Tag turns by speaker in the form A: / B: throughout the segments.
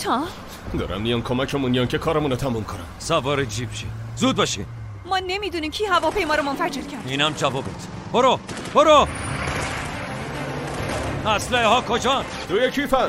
A: تا
B: دارم میان کمکمون میان که کارمون رو تموم کنم.
C: سوار جیپ شید، زود باشین.
A: ما نمیدونیم کی هواپیما رو منفجر کرد.
C: اینم جوابت. برو اسلحه ها کجان؟
B: توی کیفن.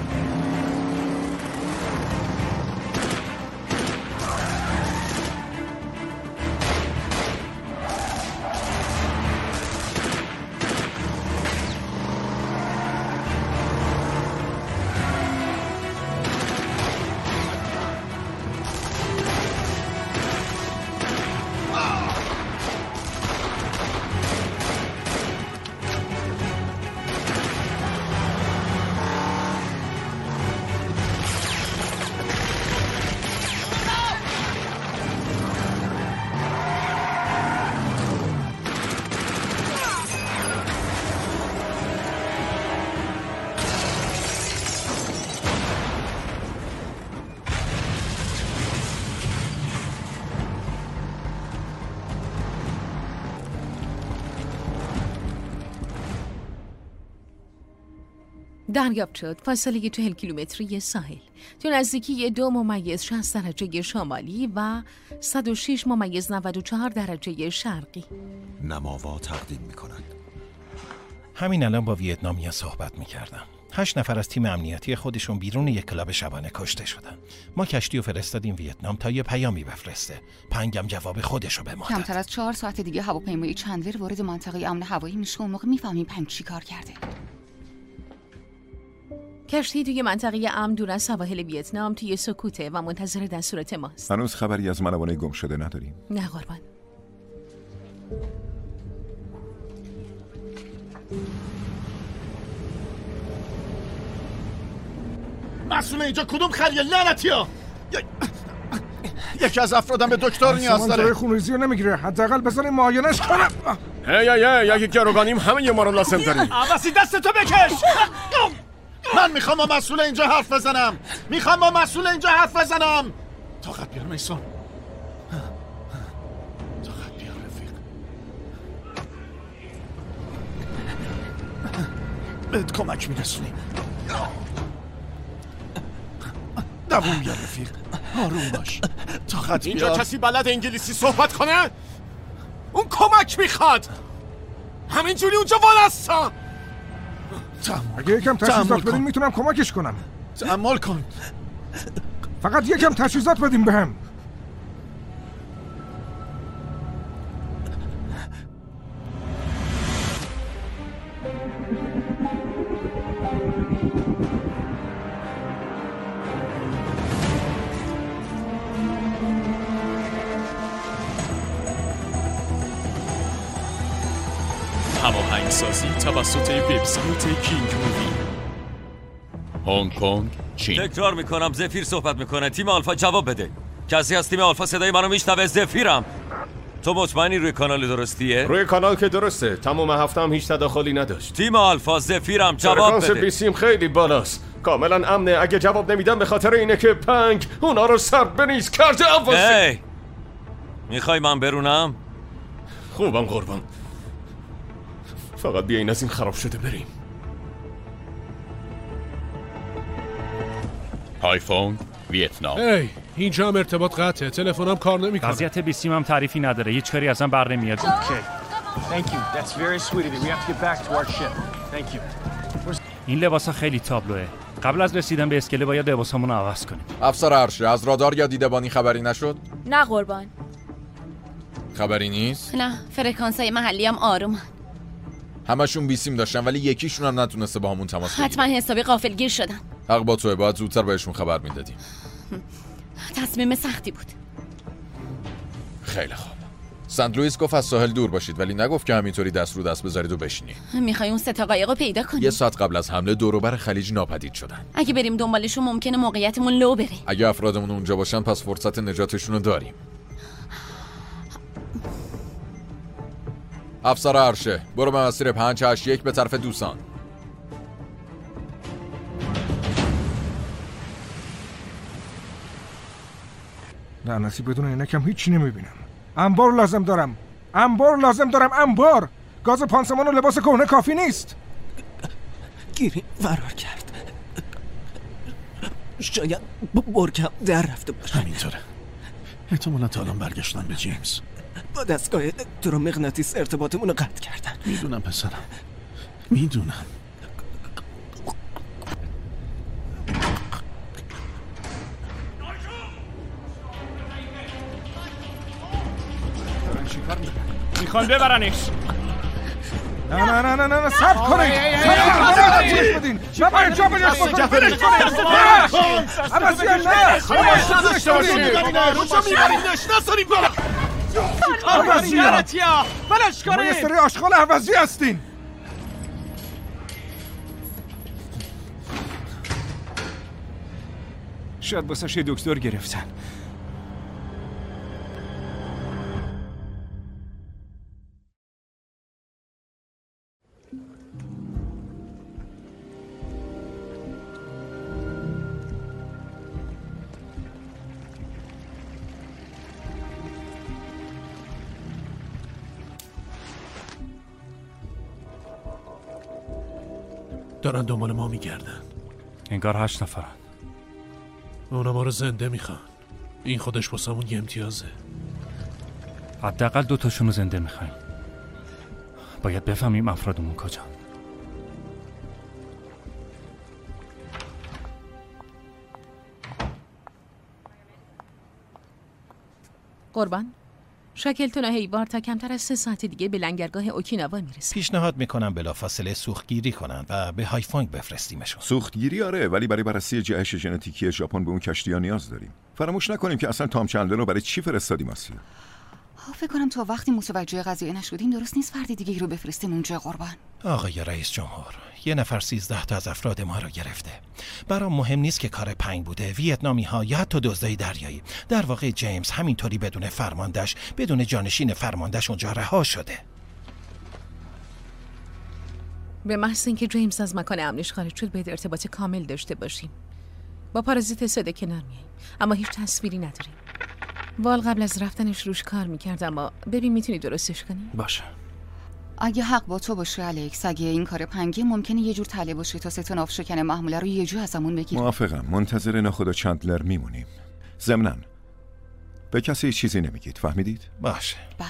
D: دریافت شد. فاصله 40 کیلومتری ساحل، تو نزدیکی 2.60 درجه شمالی و 106.94 درجه شرقی.
E: نماوا تقدیم می‌کند.
F: همین الان با ویتنامیا صحبت می‌کردم. 8 نفر از تیم امنیتی خودشون بیرون یک کلاب شبانه کشته شدن. ما کشتی رو فرستادیم ویتنام تا یه پیامی بفرسته. پنگم جواب خودشو به ما داد.
G: کمتر از 4 ساعت دیگه هواپیمای چندلر وارد منطقه امن هوایی میشه. اون موقع میفهمیم پنگ چی کار کرده.
D: کشتی توی منطقه امن دور از سواحل ویتنام توی سکوته و منتظر دستورات ماست.
E: هنوز خبری از ملوانه گم شده نداریم.
D: نه قربان.
H: مسئول اینجا کدوم خریه لعنتیا؟ یکی از افرادم به دکتر نیاز داره.
I: من خونریزی رو نمیگیره، حداقل بذاریم معاینش کنم.
B: یکی گروگانیم همه ما رو لازم داریم.
H: عباسی دستتو بکش. من میخوام با مسئول اینجا حرف بزنم. طاقت بیار میسون. طاقت بیار رفیق. بهت کمک میرسونیم. دووم بیار رفیق. آروم باش. طاقت بیار.
B: اینجا کسی بلد انگلیسی صحبت کنه؟ اون کمک میخواد. همینجوری اونجا وانستا.
I: اگه یکم تجهیزات بدیم میتونم کمکش کنم.
H: تأمل کن.
I: فقط یکم تجهیزات بدیم بهم.
J: هماهنگسازی توسط وبسایت کینگ مووی. هنگ کنگ، چین.
C: تکرار میکنم، زفیر صحبت میکنه. تیم آلفا جواب بده. کسی از تیم آلفا صدای منو میشنوه؟ زفیرم. تو مطمئنی روی کانال درستیه؟
B: روی کانال که درسته. تمام هفته هم هیچ تداخلی نداشت.
C: تیم آلفا، زفیرم جواب بده.
B: فرکانس بیسیم خیلی بالاست. کاملا امنه. اگه جواب نمیدم به خاطر اینه که پنگ اونا رو سر بنیز کرده.
C: هی میخوای من برونم؟
B: خوبم قربان. فقط بیاین از این خراب شده بریم.
J: آیفون ویتنام.
K: اینجا هم ارتباط قطعه. تلفنم کار نمیکنه.
L: وضعیت بیسیم هم تعریفی نداره. هیچ کاری ازم بر نمیاد. این لباسا خیلی تابلوه. قبل از رسیدن به اسکله باید لباسامون رو عوض کنیم.
M: افسر ارشد، از رادار یا دیدبانی خبری نشد؟
A: نه قربان.
M: خبری نیست؟
G: نه، فرکانسای محلی هم آرومن.
M: همشون بیسیم داشتن ولی یکیشون هم نتونسته با همون تماس بگیره.
G: حتما حسابی غافلگیر شدن.
M: حق با توئه، باید زودتر بهشون خبر میدادیم.
G: تصمیم سختی بود.
M: خیلی خوب. سنت لوئیس گفت از ساحل دور باشید ولی نگفت که همینطوری دست رو دست بذارید و بشینی.
G: میخوای اون 3 تا قایقو پیدا کنی؟
M: 1 ساعت قبل از حمله دور و بر خلیج ناپدید شدن.
G: اگه بریم دنبالشون ممکنه موقعیتمون لو بره.
M: اگه افرادمون اونجا باشن پس فرصت نجاتشون رو داریم. افسر ارشه، برو به مسیر 581 به طرف دوسان.
I: لعنتی بدون عینکم هیچی نمیبینم. انبار لازم دارم. انبار. گاز پانسمان و لباس کهنه کافی نیست.
H: گیری فرار کرد.
N: شاید برکم در رفته باشه.
H: همینطوره. احتمالا تا الان برگشتن به جیمز.
N: با دستگاه الکترومغناطیس ارتباطمون رو قطع کردن.
H: میدونم پسرم، میدونم.
L: میخوان ببرنش.
I: نه صبر کنید. نباید جا بدید. ما یه سری آشغال عوضی هستین.
L: شاید باسش یه دکتر گرفتن.
K: دارن دنبال ما میگردن.
L: انگار 8 نفرن.
K: اونا ما رو زنده میخوان. این خودش واسمون یه امتیازه.
L: حداقل 2 تاشون رو زنده میخوایم. باید بفهمیم افرادمون کجا.
D: قربان، شاکلتون و هیوار تا کمتر از 3 ساعت دیگه به لنگرگاه اوکیناوا میرسه.
F: پیشنهاد میکنم بلافاصله سوختگیری کنن و به هایفونگ بفرستیمشون.
E: سوختگیری آره، ولی برای بررسی جهش ژنتیکی ژاپن به اون کشتی‌ها نیاز داریم. فراموش نکنیم که اصلا تام چندلر رو برای چی فرستادیم آسیا.
G: فکر کنم تا وقتی متوجه قضیه نشدیم درست نیست فرد دیگه رو بفرستیم اونجا. قربان
F: آقای رئیس جمهور، یه نفر 13 تا از افراد ما رو گرفته. برام مهم نیست که کار پنگ بوده، ویتنامی ها یا حتی دزدای دریایی. در واقع جیمز همینطوری بدون فرماندهش، بدون جانشین فرماندهش اونجا رها شده.
D: به محض اینکه جیمز از مکان امنش خارج شد باید ارتباط کامل داشته باشیم. با پارازیت صدا کنار میاییم، اما هیچ تصویری نداریم. وال قبل از رفتنش روش کار میکرد، اما ببین میتونی درستش کنی؟
F: باشه.
G: اگه حق با تو باشه الکس، اگه این کار پنگی ممکنه یه جور تله باشه تا ستون آفشکن محموله رو یه جور ازمون بگیره.
E: موافقم. منتظر ناخدا چندلر میمونیم. ضمناً به کسی چیزی نمیگید، فهمیدید؟
F: باشه.
G: بله.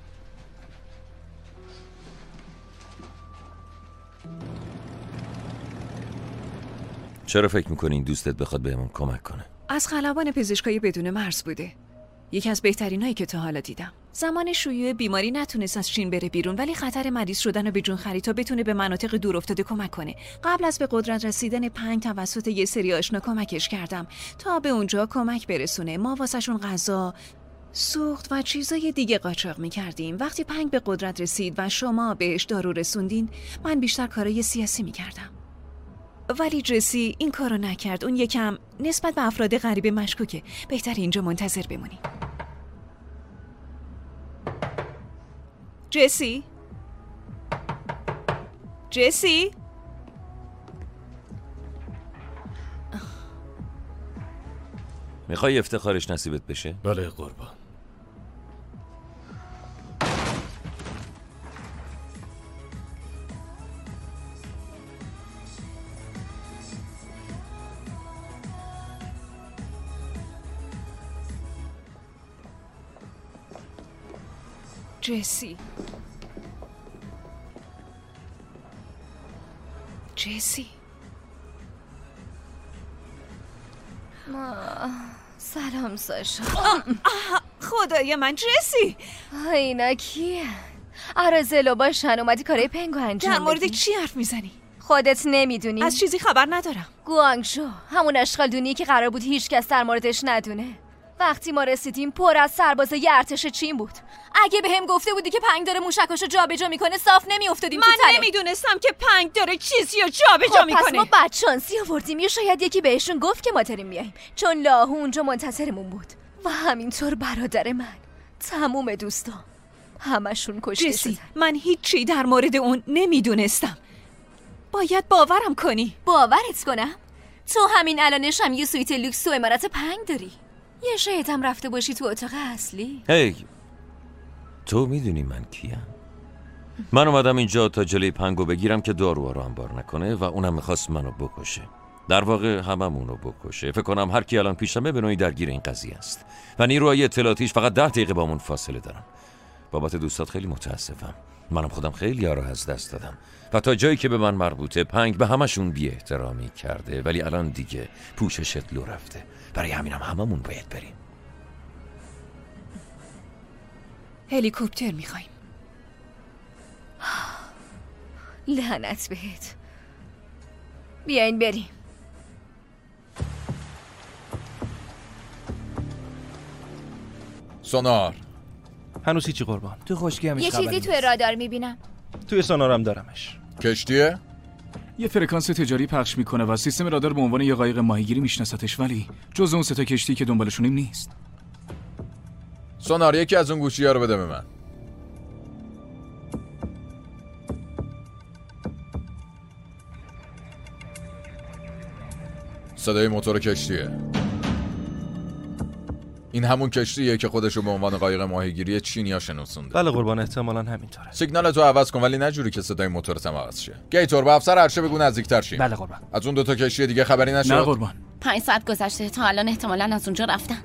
C: چرا فکر میکنین دوستت بخواد بهمون کمک کنه؟
A: از خلبان پزشکای بدون مرز بوده. یکی از بهترینایی که تا حالا دیدم. زمان شیوع بیماری نتونست از چین بره بیرون، ولی خطر مریض شدن و به جون خرید تا بتونه به مناطق دور افتاده کمک کنه. قبل از به قدرت رسیدن پنگ توسط یه سری آشنا کمکش کردم تا به اونجا کمک برسونه. ما واسهشون غذا، سوخت و چیزای دیگه قاچاق می‌کردیم. وقتی پنگ به قدرت رسید و شما بهش دارو رسوندین، من بیشتر کارای سیاسی می‌کردم. ولی جسی این کارو نکرد. اون یکم نسبت به افراد غریب مشکوکه. بهتر اینجا منتظر بمونی. جسی؟ جسی؟
C: میخوای افتخارش نصیبت بشه؟
K: بله قربان.
A: جسی جسی
O: سلام ساشا.
A: خدای من جسی.
O: اینا کیه؟ آرازلو باشن اومدی کارای پنگو انجام
A: در مورد
O: بدی.
A: چی حرف میزنی؟
O: خودت نمیدونی؟
A: از چیزی خبر ندارم.
O: گوانگژو همون اشغال دونی که قرار بود هیچ کس در موردش ندونه. وقتی ما رسیدیم پر از سربازای ارتش چین بود. اگه بهم گفته بودی که پنگ داره موشکاشو جابجا میکنه صاف نمیافتادیم تو تله.
A: من نمیدونستم که پنگ داره چیزی رو جابجا میکنه.
O: پس ما بدشانسی آوردیم یا شاید یکی بهشون گفت که ما داریم میاییم، چون لاهو اونجا منتظرمون بود. و همینطور برادر من، تموم دوستان همشون کشته شدن.
A: من هیچی در مورد اون نمیدونستم. باید باورم کنی.
O: باورت کنم؟ تو همین الانش هم یه سویت لوکس تو عمارت پنگ داری. یه شاید هم رفته باشی تو اتاق اصلی.
C: هی تو میدونی من کیم؟ من اومدم اینجا تا جلوی پنگو بگیرم که دارو رو انبار نکنه و اونم میخواست منو بکشه. در واقع هممون رو بکشه. فکر کنم هر کی الان پیشمه به نوعی درگیر این قضیه است و نیروهای اطلاعاتیش فقط 10 دقیقه با همون فاصله دارن. بابت دوستات خیلی متاسفم. منم خودم خیلی ها رو از دست دادم و تا جایی که به من مربوطه پنگ به همشون بی احترامی کرده، ولی الان دیگه پوششت لو رفته. برای همینم هممون باید بریم.
A: هلیکوپتر میخوایم.
O: لعنت بهت. بیاین بریم.
M: سونار.
P: هنوز هیچی قربان. تو خشکی همش
O: یه چیزی توی رادار میبینم.
P: توی سونارم دارمش.
M: کشتیه؟
Q: یه فرکانس تجاری پخش میکنه و سیستم رادار به عنوان یه قایق ماهیگیری میشناستش، ولی جز اون 3 کشتی که دنبالشونیم نیست.
M: سونار یکی از اون گوشی‌ها رو بده به من. صدای موتور کشتیه. این همون کشتیه که خودشو به عنوان قایق ماهیگیری چینیا شناسونده.
P: بله قربان، احتمالاً همینطوره.
M: سیگنال تو عوض کن، ولی نجوری که صدای موتورت هم عوض شه. گیتور به افسر ارشه بگو نزدیک‌تر شین.
P: بله قربان.
M: از اون 2 کشتی دیگه خبری نشد؟
Q: نه قربان.
O: 5 ساعت گذشته، تا الان احتمالاً از اونجا رفتن.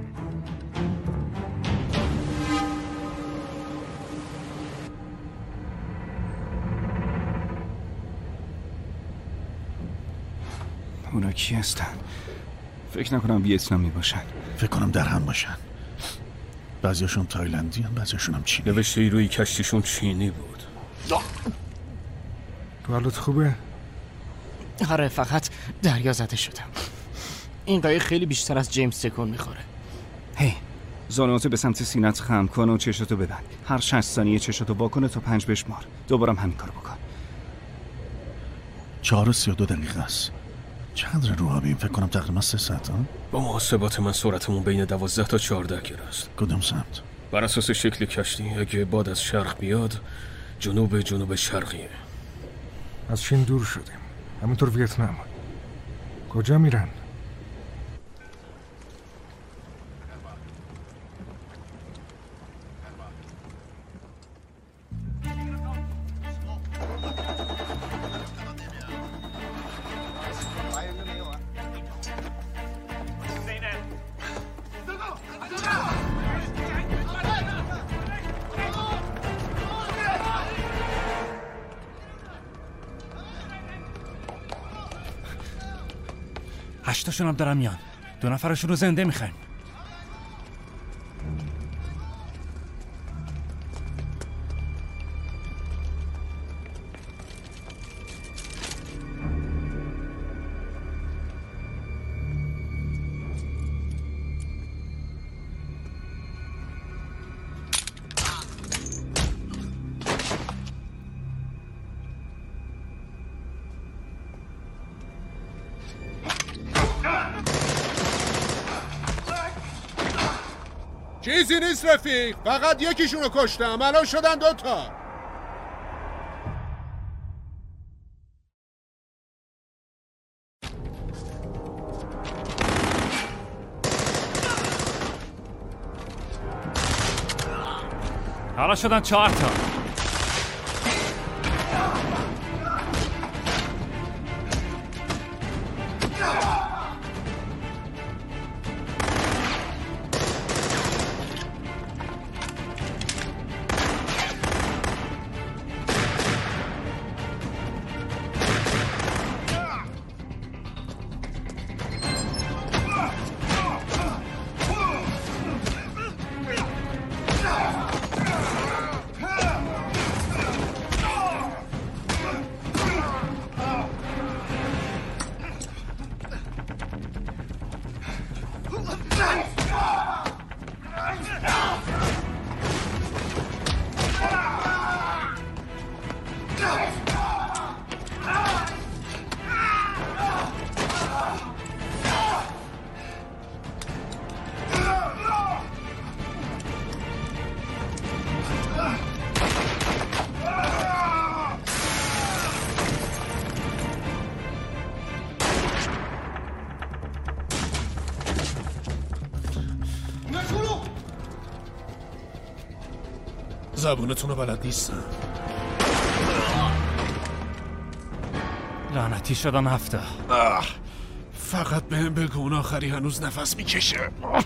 N: اونا کی هستن؟ فکر نکنم ویتنامی باشن.
H: فکر کنم در هم باشن. بعضیاشون تایلندی هم، بعضیاشون هم چینی.
N: نوشته ای روی کشتیشون چینی بود.
I: حالت خوبه؟
R: آره، فقط دریا زده شدم. این قایق خیلی بیشتر از جیمز تکون میخوره.
N: هی، زانواتو به سمت سینت خم کن و چشتو ببند. هر 60 ثانیه چشتو واکنه تا 5 بشمار. دوبارم همین کارو بکن.
H: 4:32 است. چقدر رو آبیم؟ فکر کنم تقریبا 3 ساعت.
N: با محاسبات من سرعتمون بین 12 تا 14 کیلو است.
H: کدوم سمت؟
N: بر اساس شکل کشتی اگه باد از شرق بیاد جنوب شرقیه.
I: از چین دور شدیم. همونطور ویتنام. کجا میرن؟
L: هشتاشون هم دارن میان. 2 نفرشون رو زنده میخوایم.
B: چیزی نیست رفیق، فقط یکیشونو کشتم، الان شدن 2 تا.
L: حالا شدن 4 تا.
K: زبونتون رو بلد نیستم.
L: لعنتی شدن 7.
K: فقط بهم بگو اون آخری هنوز نفس میکشه.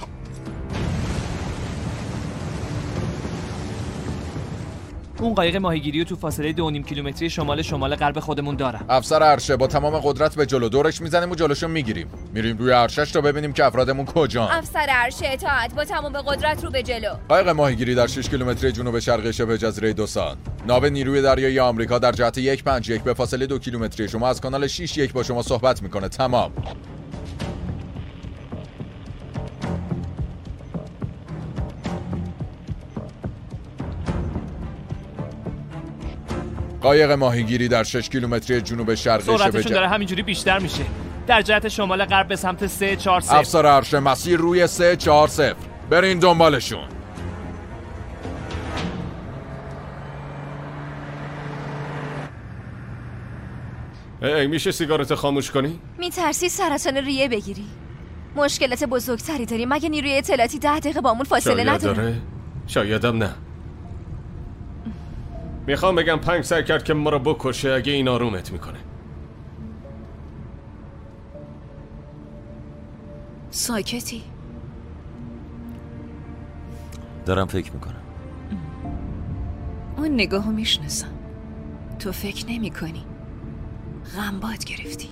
S: اون قایق ماهیگیری رو تو فاصله 2.5 کیلومتری شمال غرب خودمون دارم.
M: افسر ارشه با تمام قدرت به جلو دورش میزنیم و جلوشو میگیریم. میریم روی ارشش تا ببینیم که افرادمون کجان.
O: افسر ارشه اطاعت، با تمام قدرت رو به جلو.
M: قایق ماهیگیری در 6 کیلومتری جنوب شرقی شبه جزیره دوسان. ناو نیروی دریایی آمریکا در جهت 151 به فاصله 2 کیلومتری شما از کانال 6-1 با شما صحبت میکنه. تمام. قایق ماهیگیری در 6 کیلومتری جنوب شرقی شبه
S: سرعتشون داره همینجوری بیشتر میشه. در جهت شمال غرب به سمت 340.
M: افسر ارشه مسیر روی 340. برین دنبالشون.
B: میشه سیگارت خاموش کنی؟
O: میترسی سرطان ریه بگیری؟ مشکلات بزرگتری داری. مگه نیروی اطلاعاتی 10 دقیقه با همون فاصله نداره؟
B: شایدم نه. میخوام بگم 5 سعی کرد که ما رو بکشه اگه این آرومت میکنه.
A: ساکتی؟
C: دارم فکر میکنم.
A: اون نگاهو میشناسم. تو فکر نمی کنی. غمباد گرفتی.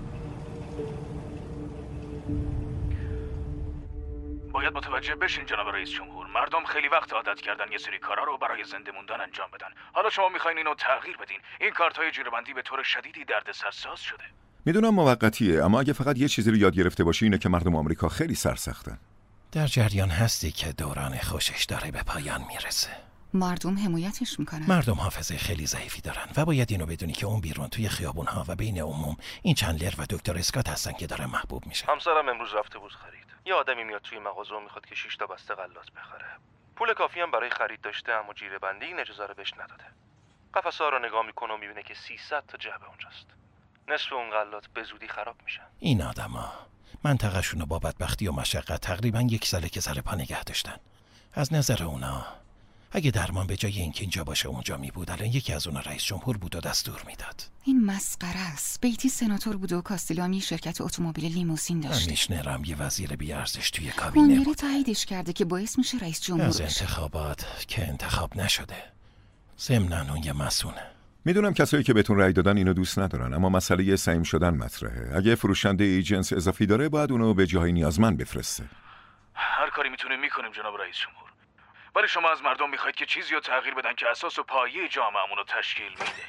L: باید متوجه بشین جناب رئیس جمهور، مردم خیلی وقت عادت کردن یه سری کارا رو برای زنده موندن انجام بدن. حالا شما میخواین اینو تغییر بدین. این کارتای جیره‌بندی به طور شدیدی دردسرساز شده.
E: میدونم موقتیه، اما اگه فقط یه چیزی رو یاد گرفته باشی اینه که مردم آمریکا خیلی سرسختن.
F: در جریان هستی که دوران خوشش داره به پایان میرسه.
G: مردم حمایتش میکنن.
F: مردم حافظه خیلی ضعیفی دارن و باید اینو بدونی که اون بیرون توی خیابون‌ها و بین عموم این چندلر و دکتر اسکات هستن که داره محبوب میشه.
P: همسرم امروز رفته بود خرید. یه آدمی میاد توی مغازه و میخواد که 6 تا بسته غلات بخره. پول کافی هم برای خرید داشته اما جیره‌بندی این اجازه رو بهش نداده. قفسه‌ها رو نگاه میکنه و میبینه که 300 تا جعبه اونجاست. نصف اون غلات به زودی خراب میشن.
F: این آدما منطقه‌شون رو با بدبختی و مشقت تقریباً 1 ساله که سر پا نگه داشتن. از نظر اونا اگه درمان به جای اینکه اینجا باشه اونجا می بود، الان یکی از اونا رئیس جمهور بود و دستور میداد.
G: این مسخره است. بیتی سناتور بود و کاستیلو هم یه شرکت اتومبیل لیموزین داشت.
F: کمیشنرم یه وزیر بی‌ارزش توی کابینه
G: بود.
F: بود.
G: تاییدش کرده که باعث میشه رئیس جمهور
F: از
G: بشه.
F: انتخابات که انتخاب نشده. ضمناً اون یه مسئونه.
E: میدونم کسایی که بهتون رأی دادن اینو دوست ندارن، اما مسئله سعیم شدن مطرحه. اگه فروشنده ایجنس اضافی داره باید اونو به جای نیازمند بفرسته.
L: هر کاری میتونیم میکنیم جناب رئیس جمهور. ولی شما از مردم میخواید که چیزی رو تغییر بدن که اساس و پایه جامعه‌مون رو تشکیل میده.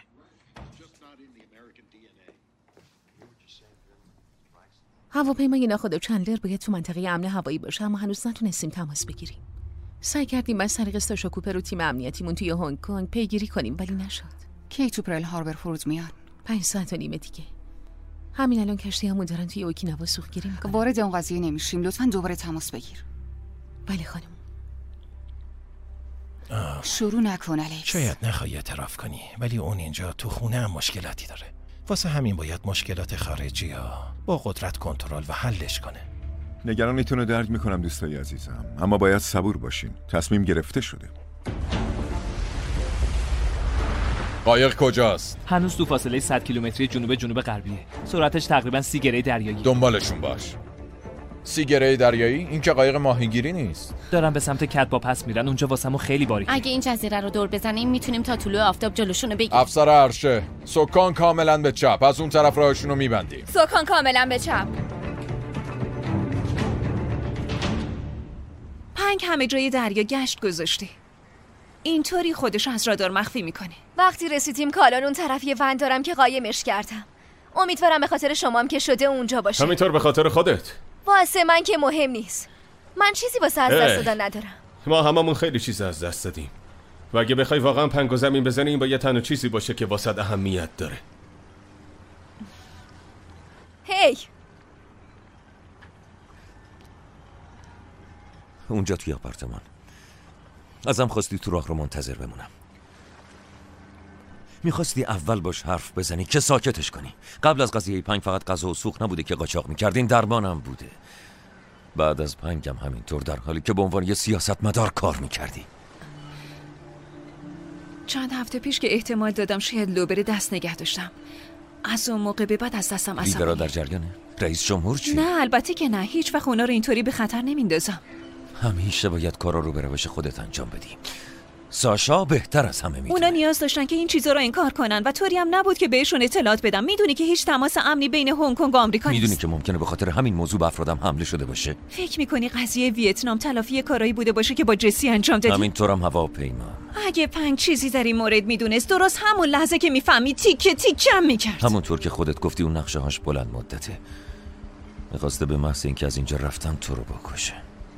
D: هواپیمای ناخود چندلر باید تو منطقه امن هوایی باشه، اما هنوز نتونستیم تماس بگیریم. سعی کردیم از طریق استاشا کوپر و تیم امنیتیمون توی هنگ کنگ پیگیری کنیم ولی نشد.
G: کی تو پرل هاربر فرود میان؟
D: 5 ساعت و نیمه دیگه. همین الان کشتیامون دارن توی اوکیناوا سوختگیری میکنن.
G: وارد اون قضیه نمیشیم. لطفاً دوباره تماس بگیر.
D: بله خانم.
G: شروع نکن الکس.
F: شاید نخوای اعتراف کنی ولی اون اینجا تو خونه هم مشکلاتی داره. واسه همین باید مشکلات خارجی ها با قدرت کنترل و حلش کنه.
E: نگرانیتون رو درک میکنم دوستای عزیزم، اما باید صبور باشین. تصمیم گرفته شده.
M: قایق کجاست؟
S: هنوز تو فاصله 100 کیلومتری جنوب غربیه. سرعتش تقریبا 30 گره دریایی.
M: دنبالشون باش. 30 گره دریایی؟ این که قایق ماهیگیری نیست.
S: دارن به سمت کتبا پس میرن. اونجا واسمون خیلی باریکه.
O: اگه این جزیره رو دور بزنیم میتونیم تا طلوع آفتاب جلوشونو بگیریم.
M: افسر ارشه، سکان کاملا به چپ. از اون طرف راهشونو میبندیم.
O: سکان کاملا به چپ.
A: پنگ همه جای دریا گشت گذاشته. اینطوری خودش از رادار مخفی میکنه.
O: وقتی رسیدیم کالان اون طرف یه ون دارم که قایمش کردم. امیدوارم به خاطر شمام که شده اونجا باشه.
B: همینطور به خاطر خودت.
O: واسه من که مهم نیست. من چیزی واسه از دست دادن ندارم.
B: ما هممون خیلی چیز از دست دادیم. و اگه بخوای واقعا پنگ و زمین بزنی این باید تنها چیزی باشه که واسه اهمیت داره.
O: هی
C: اونجا توی آپارتمان ازم خواستی تو راه رو منتظر بمونم. میخواستی اول باش حرف بزنی که ساکتش کنی. قبل از قضیه پنگ فقط غذا و سوخت نبوده که قاچاق میکردین، درمانم بوده. بعد از پنگم همینطور، در حالی که به عنوان یه سیاستمدار کار میکردی.
A: چند هفته پیش که احتمال دادم شاید لوبر دست نگه داشتم. از اون موقع به بعد از دستم
C: لیدرها
A: عصبی.
C: در جریانه؟ رئیس جمهور چی؟
A: نه البته که نه، هیچ وقت اونا رو اینطوری به خطر نمیندازم.
C: همیشه باید کارا رو به روش خودت انجام بدی. ساشا بهتر از همه میدونه.
A: اونا نیاز داشتن که این چیزا رو انکار کنن و طوری هم نبود که بهشون اطلاعات بدم. میدونی که هیچ تماس امنی بین هنگ کنگ و آمریکا نیست.
C: میدونی که ممکنه به خاطر همین موضوع به افرادم حمله شده باشه.
A: فکر میکنی قضیه ویتنام تلافی کارایی بوده باشه که با جسی انجام دادی؟
C: همینطورم هواپیما.
A: اگه پنگ چیزی در این مورد میدونست، درست همون لحظه که میفهمی تیکه تیکم میکرد.
C: همونطور که خودت گفتی اون نقشه هاش بلند مدته. میخواسته به محض اینکه از اینجا رفتم تو رو بکشه.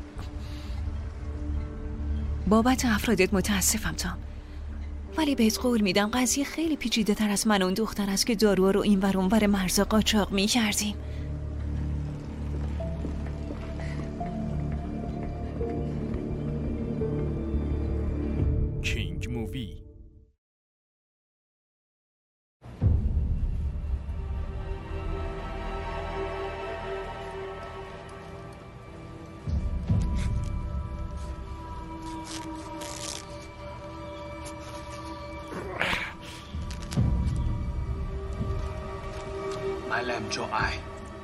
A: بابت افرادت متاسفم تام، ولی بهت قول میدم قضیه خیلی پیچیده تر از من اون دختر است که داروها رو این ور اون ور مرزا قاچاق میکردیم.
J: کینگ مووی.
L: معلم جوعی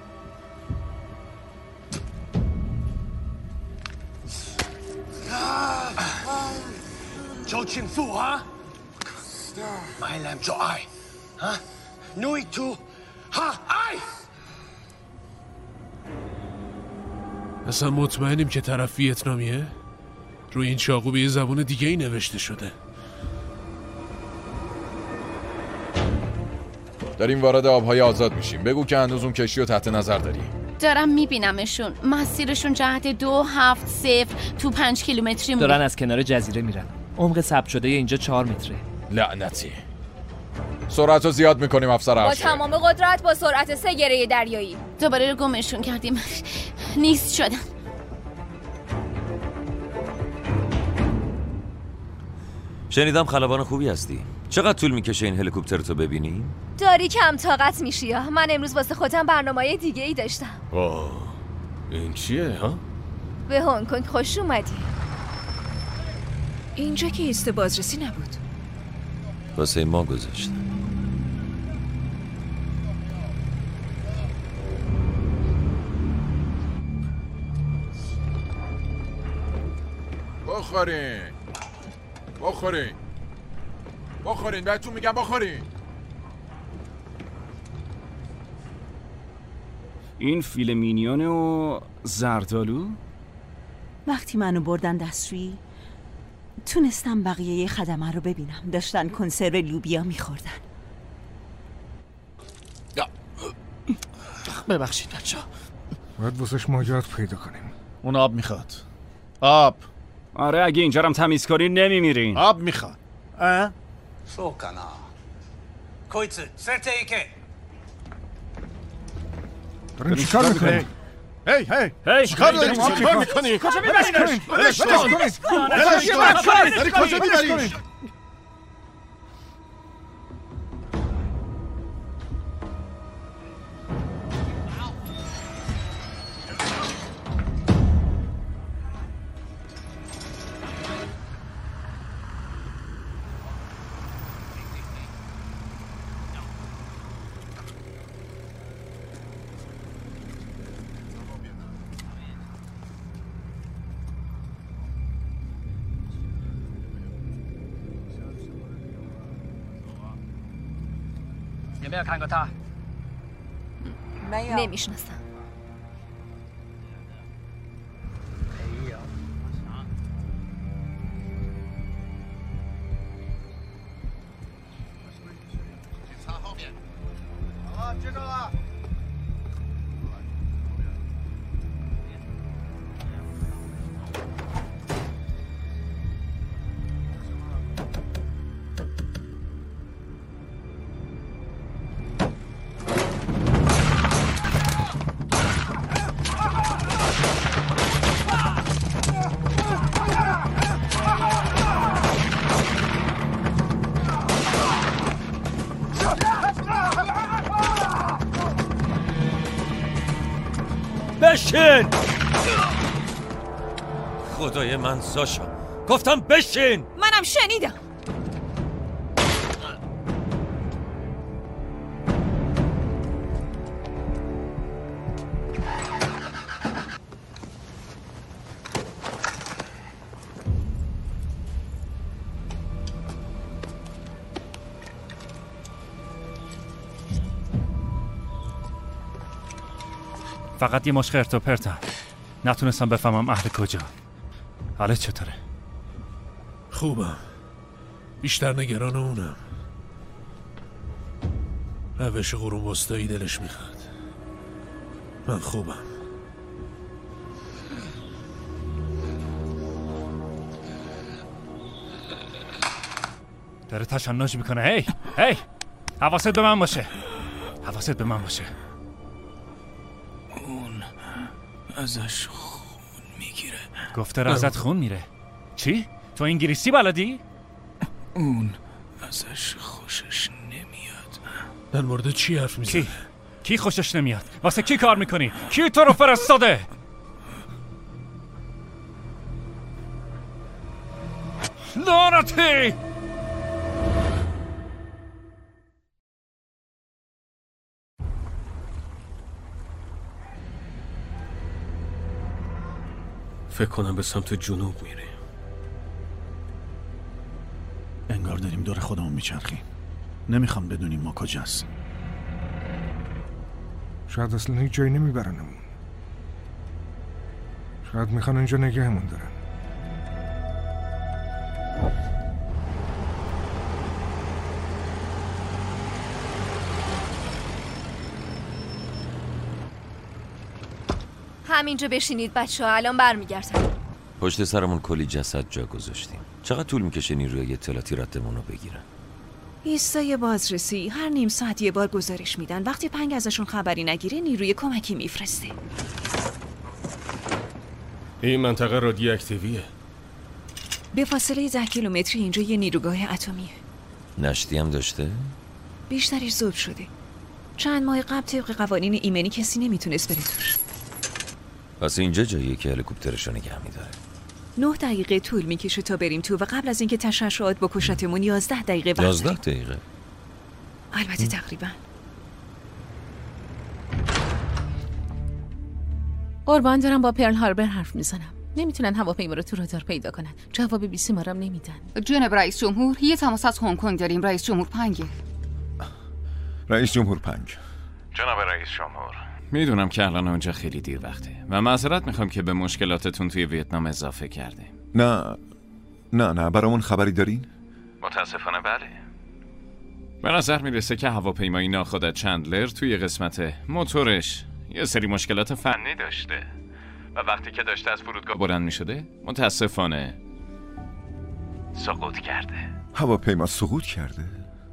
L: جو چین فو ها؟ معلم جوعی ها؟ نوی تو ها ای
K: اصلا مطمئنیم که طرف ویتنامیه؟ روی این چاقو به یه زبون دیگه ای نوشته شده.
M: داریم وارد آبهای آزاد میشیم. بگو که هنوز اون کشتی رو تحت نظر داری.
T: دارم میبینمشون. مسیرشون جهت 270 تو 5 کیلومتری مونه.
S: دارن از کنار جزیره میرن. عمق ثبت شده اینجا 4 متره.
M: لعنتی. سرعت رو زیاد میکنیم افسر
O: با
M: ارشد.
O: تمام قدرت با سرعت 3 گره دریایی.
T: دوباره گمشون کردیم. نیست شدن.
C: شنیدم خلبان خوبی هستی. چقدر طول میکشه این هلیکوپتر تو ببینی؟
O: داری کم طاقت میشی. من امروز واسه خودم برنامه‌ی دیگه ای داشتم.
K: آه این چیه ها؟
O: به هنگ کنگ خوش اومدی.
A: اینجا که ایست بازرسی نبود.
C: واسه ما گذاشتن.
M: بخورین بخورین بخورین بهتون میگم بخورین.
N: این فیل مینیون و زردالو؟
U: وقتی منو بردن دستشویی تونستم بقیه خدمه رو ببینم. داشتن کنسرو لوبیا میخوردن.
H: ببخشید بچه ها،
I: باید واسش ماجرات پیدا کنیم.
H: اون آب میخواد. آب.
N: آره اگه اینجا هم تمیز کنی نمیمیرین.
H: آب میخواد.
L: سو کنا کویتس سرته ای که
I: دارین چیکار میکنین؟
H: هی
I: چیکار میکنی؟
H: کجا میبرینش؟
I: داری کجا میبرینش؟
O: نمیشناسم.
C: بشین! خدای من ساشا گفتم بشین!
A: منم شنیدم.
N: فقط یه مشت خرت و پرتم. نتونستم بفهمم اهل کجا. حالت چطوره؟
K: خوبم. بیشتر نگران اونم. روش قرون وسطایی دلش میخواد. من خوبم.
N: داره تشنج میکنه. هی حواست به من باشه. حواست به من باشه.
L: اون ازش خون میگیره.
N: گفته ازت خون میره. چی؟ تو انگلیسی بلدی؟
L: اون ازش خوشش نمیاد.
K: در مورد چی حرف میزنی؟
N: کی خوشش نمیاد؟ واسه کی کار میکنی؟ کی تو رو فرستاده؟ لعنتی!
K: فکر کنم به سمت جنوب میره.
H: انگار داریم دور خودمون میچرخیم. نمیخوام بدونیم ما کجاست.
I: شاید اصلا هیچ جایی نمیبرنمون. شاید میخوان اینجا نگهمون دارن.
O: همینجا بشینید بچه‌ها، الان برمیگردم.
C: پشت سرمون کلی جسد جا گذاشتیم. چقدر طول میکشه نیروی اطلاعاتی ردمون رو بگیرن؟
A: ایستای بازرسی هر نیم ساعت یه بار گزارش میدن. وقتی پنگ ازشون خبری نگیره نیروی کمکی میفرسته.
K: این منطقه رادیواکتیویه.
A: به فاصله 10 کیلومتری اینجا یه نیروگاه اتمیه.
C: نشتی هم داشته؟
A: بیشترش ذوب شده. چند ماه قبل طبق قوانین ایمنی کسی نمیتونست بره توش.
C: پس اینجا جاییه که هلیکوپترشو نگه میداره.
A: 9 دقیقه طول میکشه تا بریم تو و قبل از اینکه تشعشعات بکشتمون 11 دقیقه وقت
C: 11 دقیقه؟
A: البته تقریبا.
D: قربان دارم با پرل هاربر حرف میزنم. نمیتونن هواپیما رو تو رادار پیدا کنن. جواب بیسی ما رو نمیدن.
G: جناب رئیس جمهور، یه تماس از هنگ کنگ داریم. رئیس جمهور پنگه.
E: رئیس جمهور پنگ.
J: جناب رئیس جمهور،
N: میدونم که الان اونجا خیلی دیر وقته و معذرت میخوام که به مشکلاتتون توی ویتنام اضافه کرده.
E: نه برامون خبری دارین؟
J: متاسفانه بله.
N: به نظر میرسه که هواپیمای ناخودت چندلر توی قسمت موتورش یه سری مشکلات فنی داشته و وقتی که داشته از فرودگاه بلند میشده متاسفانه
J: سقوط کرده.
E: هواپیما سقوط کرده؟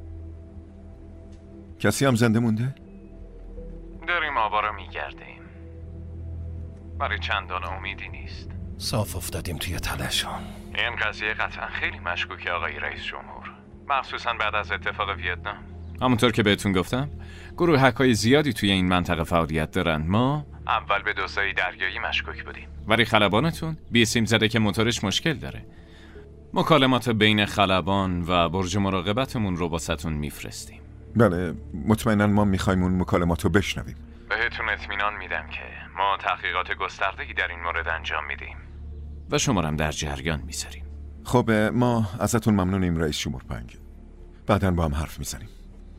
E: کسی هم زنده مونده؟
J: داریم آبا رو میگردیم. برای چندان امیدی نیست.
F: صاف افتادیم توی تلاشون.
J: این قضیه قطعا خیلی مشکوکه آقای رئیس جمهور، مخصوصا بعد از اتفاق ویتنام.
N: همونطور که بهتون گفتم گروهک‌های زیادی توی این منطقه فعالیت دارن. ما
J: اول به دزدای دریایی مشکوک بودیم،
N: ولی خلبانتون بیسیم زده که موتورش مشکل داره. مکالمات بین خلبان و برج مراقبتمون رو باستون میفرستیم.
E: بله، مطمئنا ما میخوایم اون مکالمات رو بشنویم.
J: بهتون اطمینان میدم که ما تحقیقات گسترده‌ای در این مورد انجام میدیم
N: و شما هم در جریان میذاریم.
E: خب ما ازتون ممنونیم رئیس جمهور پنگ. بعداً با هم حرف میزنیم.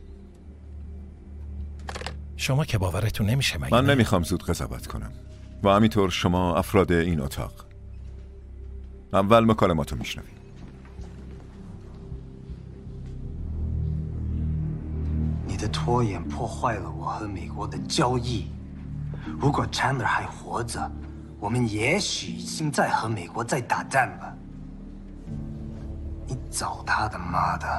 F: شما که باورتون نمیشه مگه؟
E: من نمیخوام زود قضاوت کنم و همینطور شما افراد این اتاق. اول مکالماتو میشنویم.
Q: 你的拖延破坏了我和美国的交易。如果 Chandler 还活着，我们也许已经在和美国在打仗了。你找他的妈的！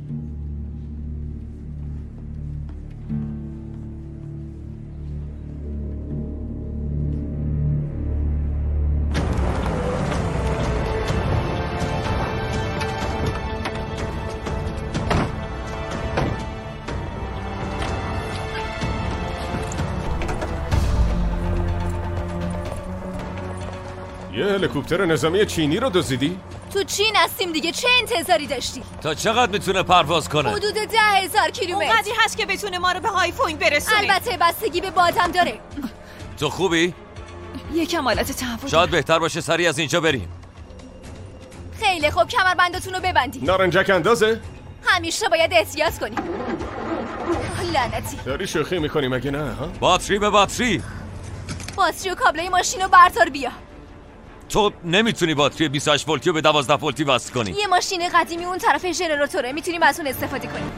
B: یه هلیکوپتر نظامی چینی رو دزدیدی؟
O: تو چین هستیم دیگه، چه انتظاری داشتی؟
C: تا چقدر میتونه پرواز کنه؟
O: حدود 10,000 کیلومتر.
A: اونقدری هست که بتونه ما رو به هایفونگ برسونه.
O: البته بستگی به بادم داره.
C: تو خوبی؟
A: یکم حالت تهوع.
C: شاید بهتر باشه سریع از اینجا بریم.
O: خیلی خوب، کمربندتون رو ببندید.
B: نارنجک اندازه؟
O: همیشه باید احتیاط کنیم. لعنتی.
B: داری شوخی میکنی مگه نه ها؟
C: باتری به باتری.
O: باتری و کابلای ماشین رو بردار بیا.
C: تو نمیتونی باتری 28 ولتی رو به 12 ولتی وصل کنی.
O: یه ماشین قدیمی اون طرف ژنراتوره، میتونیم از اون استفاده کنیم.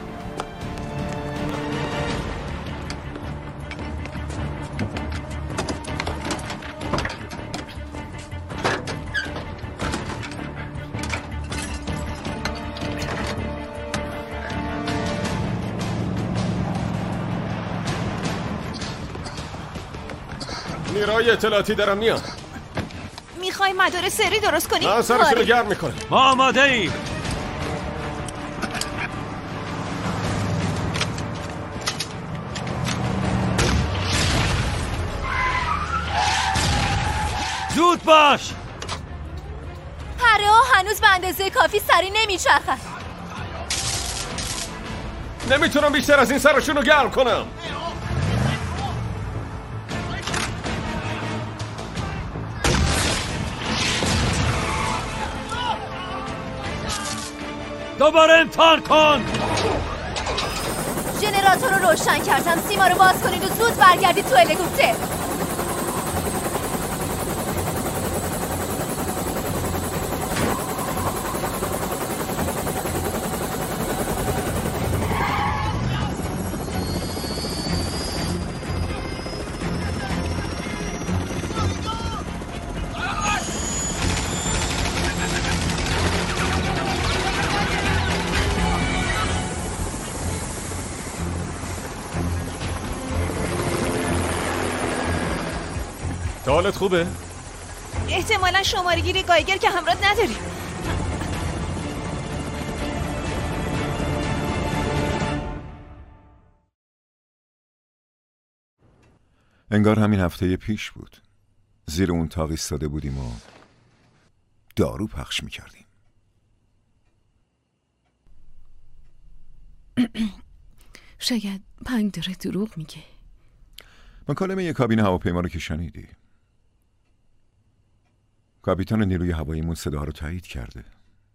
B: نیروی اطلاعاتی دارم میاد.
A: میخوای مدار سری درست کنی؟
B: من سرشون رو گرم میکنم.
C: ما آماده ایم. زود باش.
O: پره ها هنوز به اندازه کافی سری نمیچرخن.
B: نمیتونم بیشتر از این سرشون رو گرم کنم.
C: دوباره امتحان کن.
O: ژنراتور رو روشن کردم. سیما رو باز کنید و زود برگردید تو هلیکوپتر.
B: حالت خوبه؟
A: احتمالا شماره گیری گایگر که همراه نداری.
E: انگار همین هفته پیش بود. زیر اون تاق ایستاده بودیم و دارو پخش میکردیم.
D: شاید پنگ داره دروغ میگه.
E: مکالمه یک کابین هواپیما رو که شنیدی. کاپیتان نیروی هواییمون صداها رو تایید کرده.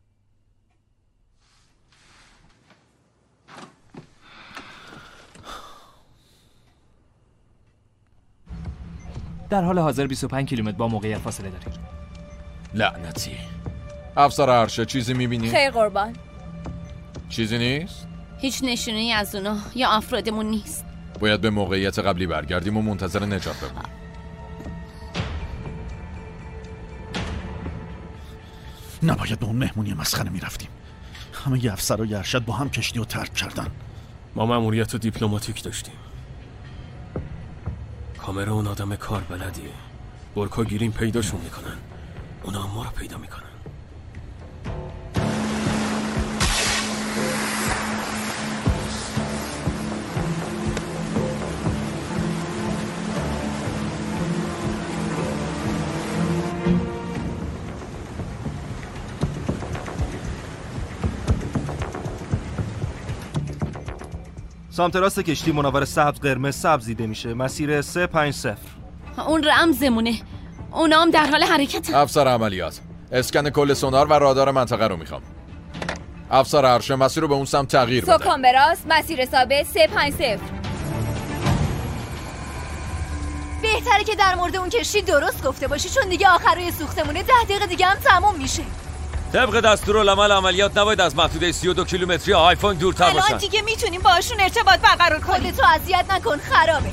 S: در حال حاضر 25 کیلومتر با موقعیت فاصله داریم.
M: لعنتی. افسر ارشد چیزی میبینی؟
O: خیر قربان.
M: چیزی نیست؟
T: هیچ نشونه‌ای از اونا یا افرادمون نیست.
M: باید به موقعیت قبلی برگردیم و منتظر نجات بمونیم.
H: نباید به اون مهمونی مسخره میرفتیم. همه ی افسر و ی ارشد با هم کشتی رو ترک کردن.
B: ما مأموریت دیپلماتیک داشتیم. کامرا اون آدم کار بلدیه. برکا گیریم پیداشون میکنن. اونا ما رو پیدا میکنن.
R: سمت راست کشتی منور سبز قرمز سبز دیده میشه. مسیر 350.
T: اون رمزمونه. اونا هم در حال حرکت.
M: افسر عملیات، اسکن کل سونار و رادار منطقه رو میخوام. افسر ارشد مسیر رو به اون سمت تغییر بده.
O: سکان به راست، مسیر ثابت 350. بهتره که در مورد اون کشتی درست گفته باشی، چون دیگه آخرای سوختمونه 10 دقیقه دیگه هم تموم میشه.
C: طبق دستورالعمل عملیات نباید از محدوده 32 کیلومتری آیفون دورتر باشن.
A: الان دیگه میتونیم باشون ارتباط برقرار کنیم.
O: خودتو اذیت نکن، خرابه.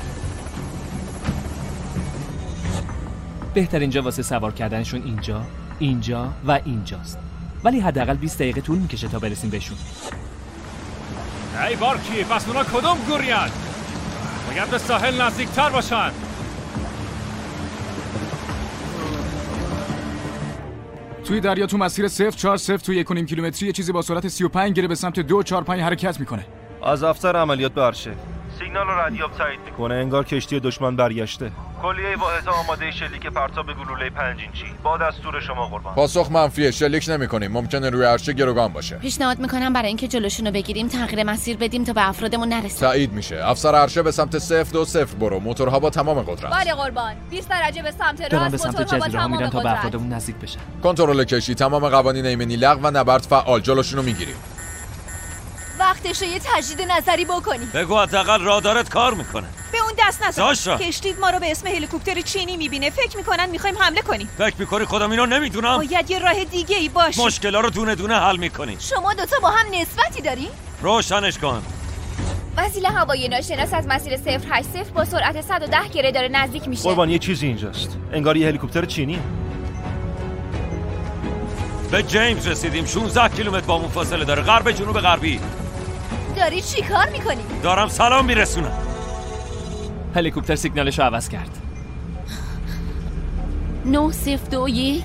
S: بهتر اینجا واسه سوار کردنشون اینجا و اینجاست. ولی حداقل 20 دقیقه طول میکشه تا برسیم بهشون.
V: ای بارکی، پس اونا کدوم گوریان؟ باید به ساحل نزدیکتر باشن.
L: توی دریا تو مسیر 040 توی 1.5 کیلومتری چیزی با سرعت 35 گیره به سمت 245 حرکت میکنه.
R: از افسر عملیات به ارشد.
U: سیگنال رو ردیاب تایید
R: میکنه. انگار کشتی دشمن برگشته.
U: کلیه واحدها آماده شلیک پرتاب گلوله 5 اینچی. با دستور شما قربان.
M: پاسخ منفیه. شلیک نمی‌کنیم. ممکنه روی ارشد گروگان باشه.
T: پیشنهاد میکنم برای اینکه جلوشونو بگیریم تغییر مسیر بدیم تا به افرادمون نرسه.
M: تایید میشه. افسر ارشد به سمت 020 برو. موتورها با تمام قدرت.
O: بله قربان. 20 درجه به سمت راست.
S: دارن به سمت جزیره میرن تا به افرادمون نزدیک بشن.
M: کنترل کشتی، تمام قوانین ایمنی لغو و نبرد فعال. جلوشونو میگیریم.
O: وقتی وقتشه یه تجدید نظری بکنی.
C: بگو حداقل رادارت کار میکنه.
A: به اون دست نزن. کشتید ما رو به اسم هلیکوپتر چینی میبینه، فکر میکنن میخوایم حمله کنیم.
C: فکر میکنی خودم اینو نمیدونم؟
A: باید یه راه دیگه ای باشه.
C: مشکلا رو دونه دونه حل میکنیم.
O: شما دوتا با هم نسبتی دارین؟
C: روشنش کن.
I: وسیله هوایی ناشناس از مسیر 080 با سرعت 110 گره داره نزدیک میشه.
R: قربان یه چیزی اینجاست، انگار یه هلیکوپتر چینی.
C: به جیمز رسیدیم. 16 کیلومتر با اون فاصله داره، غرب جنوب غربی.
O: داری چی کار میکنی؟
C: دارم سلام میرسونم.
S: هلیکوپتر سیگنالشو عوض کرد.
T: 9021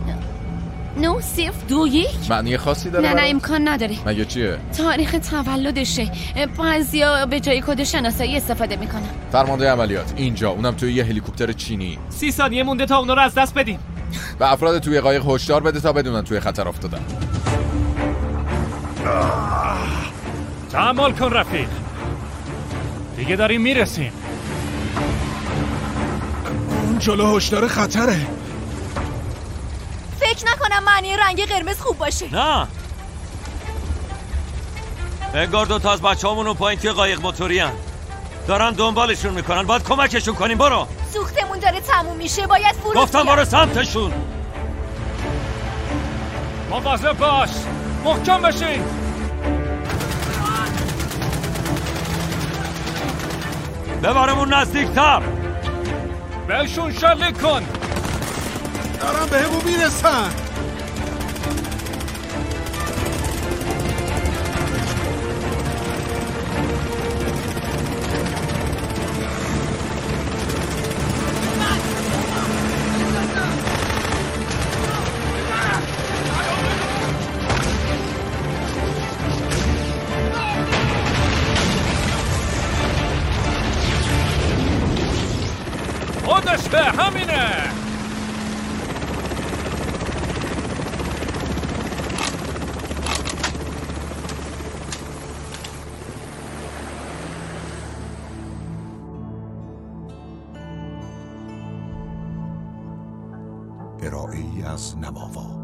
T: 9021
M: معنی خاصی داره؟
T: نه امکان نداره.
M: مگه چیه؟
T: تاریخ تولدشه. بعضیا به جای کد شناسایی استفاده میکنن.
M: فرمانده عملیات اینجا، اونم توی یه هلیکوپتر چینی.
S: 30 ثانیه مونده تا اونا رو از دست بدیم.
M: و افراد توی قایق هشدار بده تا بدونن توی خطر افتادن.
V: تحمل کن رفیق، دیگه داریم میرسیم.
B: اون جلو هشدار خطره.
O: فکر نکنم معنی رنگ قرمز خوب باشه.
C: نه، انگار دوتا از بچه‌هامون اون پایین توی قایق موتوری هن. دارن دنبالشون میکنن، باید کمکشون کنیم. برو.
O: سوختمون داره تموم میشه، باید فرود
C: گفتم برو سمتشون.
V: مواظب باش، محکم بشین.
C: ببرمون نزدیکتر.
V: بهشون شلیک کن.
B: دارم به همون میرسن.
V: خودش همینه.
P: ارائه‌ای از نواوا.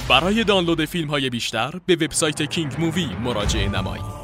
G: برای دانلود فیلم‌های بیشتر به وبسایت کینگ مووی مراجعه نمایید.